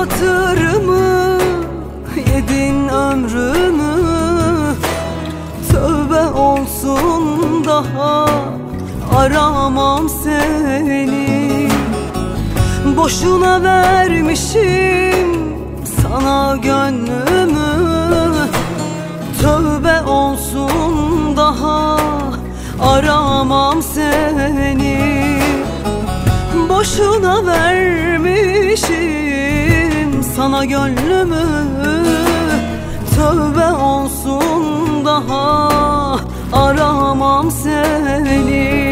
hatırımı, yedin ömrümü. Tövbe olsun daha aramam seni. Boşuna vermişim sana gönlümü. Tövbe olsun daha aramam seni. Boşuna vermişim sana gönlümü. Tövbe olsun daha aramam seni.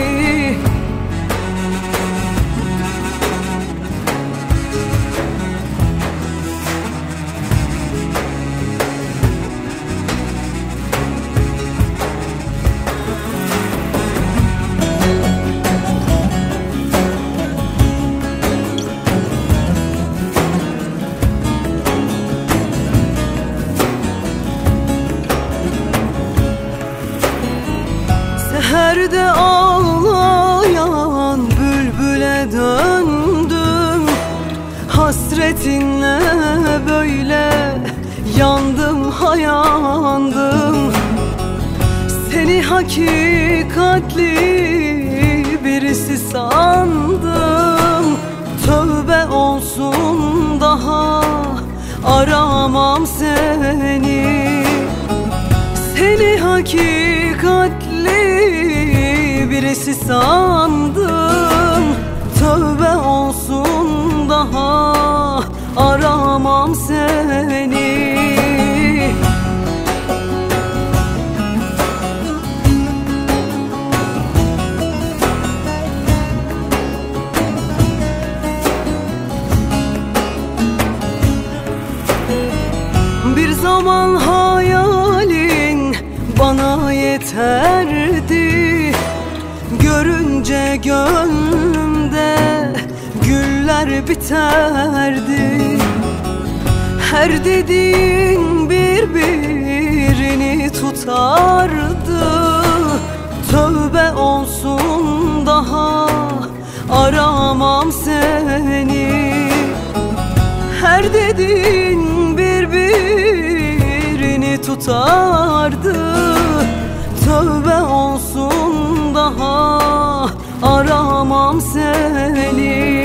Seherde ağlayan bülbüle döndüm. Hasretinle böyle yandım hayandım. Seni hakikatli birisi sandım. Tövbe olsun daha aramam seni. Seni hakikatli birisi sandım. Tövbe olsun daha aramam seni. Bir zaman hayalin bana yeterdi. Görünce gönlümde güller biterdi. Her dediğin birbirini tutardı. Tövbe olsun daha aramam seni. Her dediğin birbirini tutardı. Tövbe olsun daha aramam seni.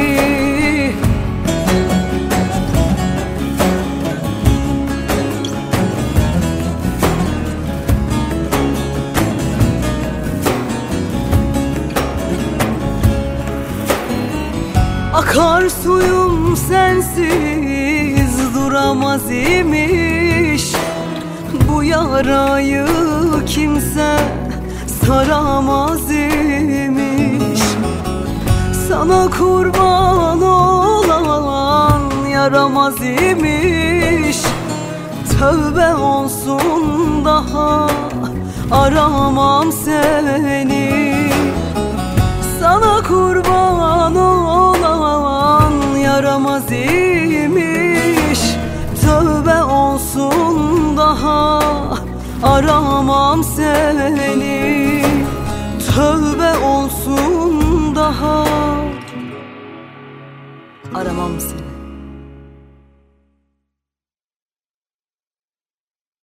Akar suyum sensiz duramaz imiş. Bu yarayı kimse saramaz imiş. Sana kurban olan yaramaz imiş. Tövbe olsun daha aramam seni. Sana kurban olan yaramaz imiş. Tövbe olsun daha aramam seni. Tövbe olsun daha aramam seni.